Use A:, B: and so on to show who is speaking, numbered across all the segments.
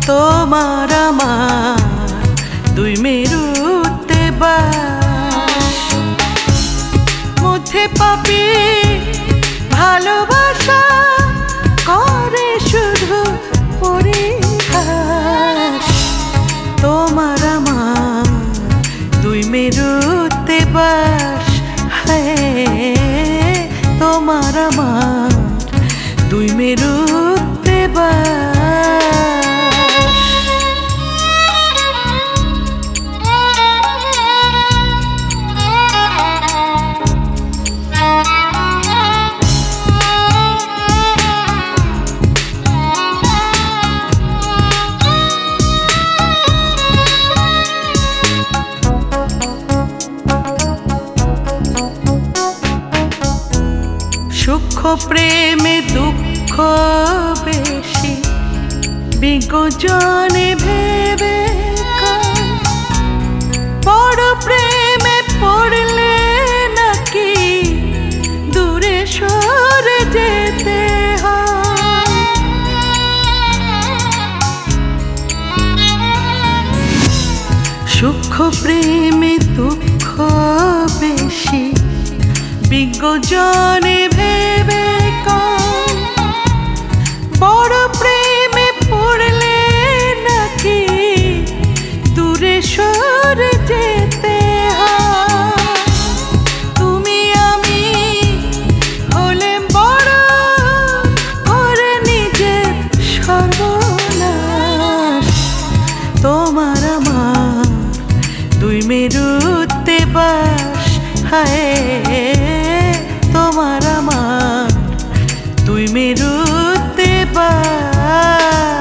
A: তোমার আমার দুই মেরুতে বাস, মধ্যে পাপি ভালোবাসা করে শুধু পরিহাস। তোমার আমার দুই মেরুতে বাস, হ্যাঁ তোমার আমার দুই মেরুতে বাস। সূক্ষ্ম প্রেমে দুঃখ বেশি, বিজ্ঞজনে ভেবে বড় প্রেমে পড়লে নাকি দূরে সরে যেতে হয়। সূক্ষ্ম প্রেমে দুঃখ বেশি, বিজ্ঞজনে ভেবে কম, বড় প্রেমে পড়লে নাকি দূরে সরে যেতে হয়। তুমি আমি হলে বড় করে নিজের সর্বনাশ। তোমার আমার দুই মেরুতে বাস, হায় তোমার আমার দুই মেরুতে বাস।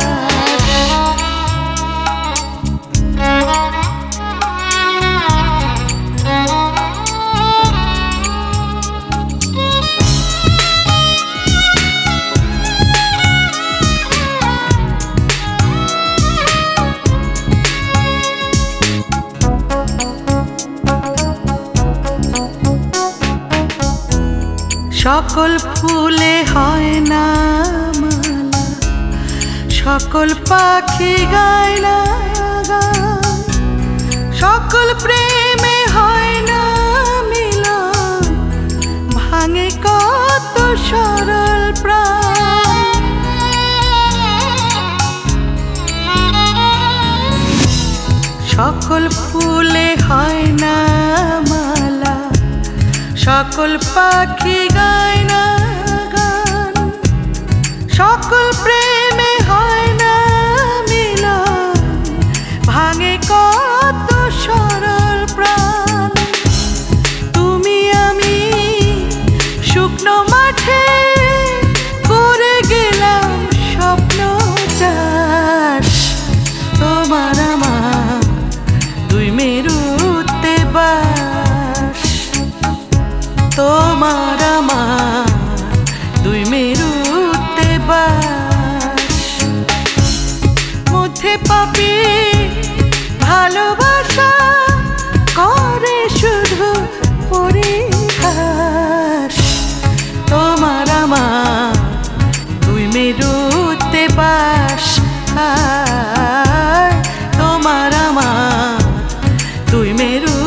A: সকল ফুলে হয় না মালা, সকল পাখি গায় না গান, সকল প্রেমে হয় না মিলন, ভাঙে কত সরল প্রাণ। সকল ফুলে হয় না মালা, সকল পাখি গায় না গান, সকল প্রেমে হয় না মিলন, ভাঙে কত সরল প্রাণ। তুমি আমি শুকনো মাঠে করে গেলাম স্বপ্ন চাষ। তোমার আমার দুই মেরুতে বাস, তোমার আমার দুই মেরুতে বাস, মধ্যে পাপি ভালোবাসা করে শুধু পরিহাস। তোমার আমার দুই মেরুতে বাস, তোমার আমার দুই মেরু